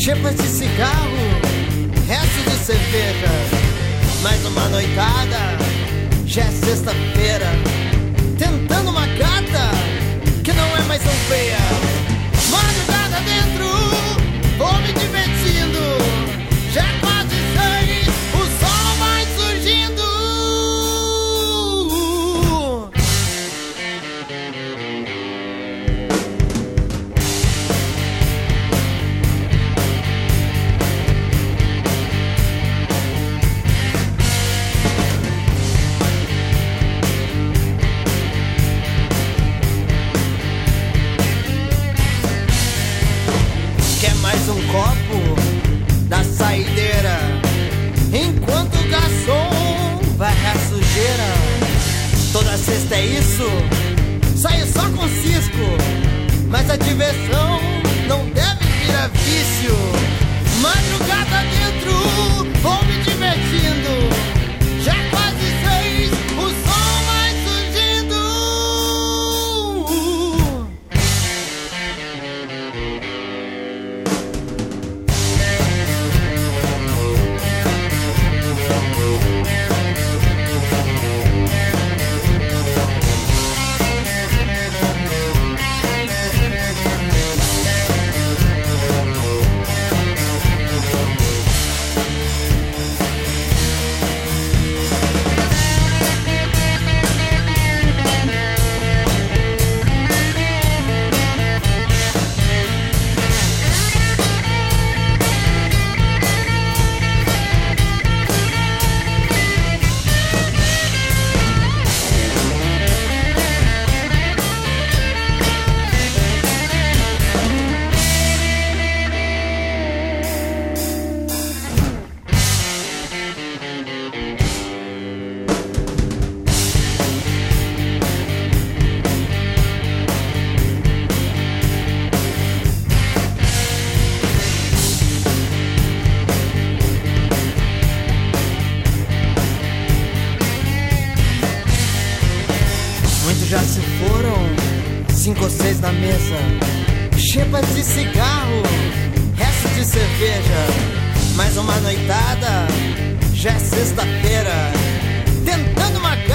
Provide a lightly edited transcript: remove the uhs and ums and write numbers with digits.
Chepas de cigarro, resto de cerveja. Mais uma noitada, já é sexta-feira. Tentando uma gata que não é mais tão feia. Madrugada dentro, vou me divertindo. Já é quase 6, o sol vai surgindo. Quer mais um copo da saideira? Enquanto o garçom varre a sujeira. Toda sexta é isso, saio só com cisco. Mas a diversão não deve virar vício. Madrugada dentro, vou me divertindo. Já é quase 6, o sol vai surgindo. Muitos já se foram, 5 ou 6 na mesa. Chepas de cigarro, resto de cerveja. Mais uma noitada, já é sexta-feira. Tentando uma